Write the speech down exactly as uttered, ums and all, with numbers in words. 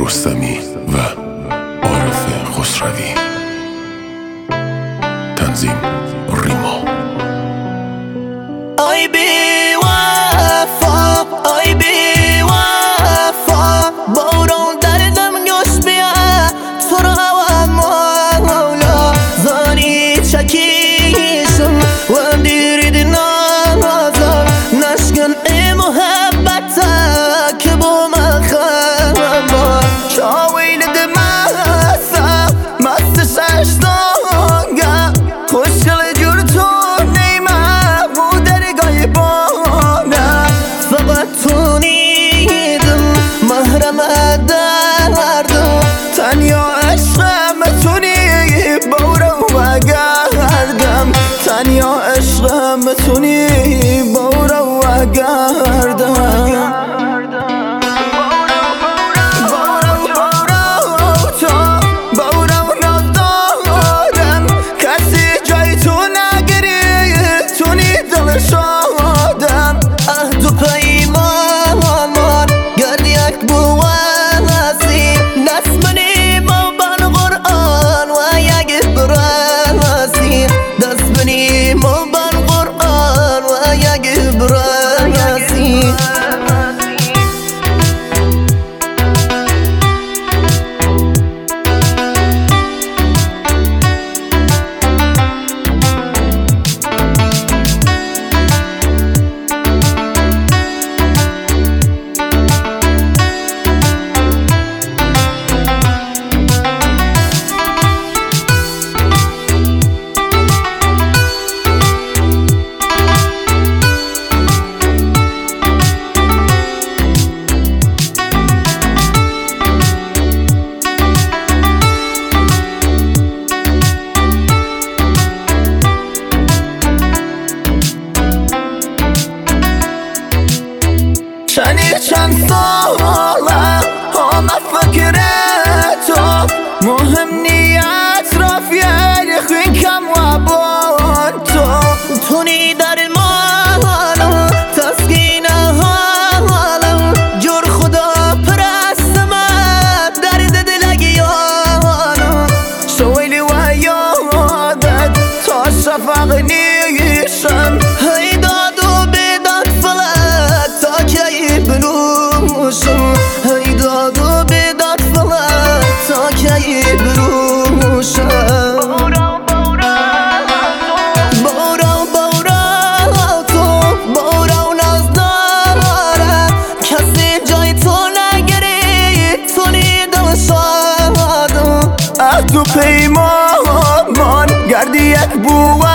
رستمی و عارف خسروی. تنظیم ریما. آی بی وفا، آی بی وفا، باران دردم گوش بیا تو را و مولا زانی چکیشم و دیرید نازم نشکن ای محبت که با من خبر شاویل دمسا مست ششتانگا خوشگل جور تو نیمه و درگاه بانه فقط تو نیدم محرم دردم تنیا عشقم تونی بورو و گردم تنیا عشقم تونی بورو و گردم شادم عهد و پیمان گردیک بوازی دست بنی با بان قرآن و یک برازی دست بنی با بان قرآن و یک برازی شنی چند ساله هم فکر تو مهم نیت رافیه خوین کم و بان تو تونی در مالم تسکین حالم جور خدا پرستم درد دلگیانم شویلی و یادت تا شفق نیشم هی داد و بیداد فلک تا کی بروشم هی داد و بیداد فلک تا کی بروشم بورا بورا تو بورا و ناز داره کسی جای تو نگیری تو نی دل شادم عهد و پیمان گردی یک بو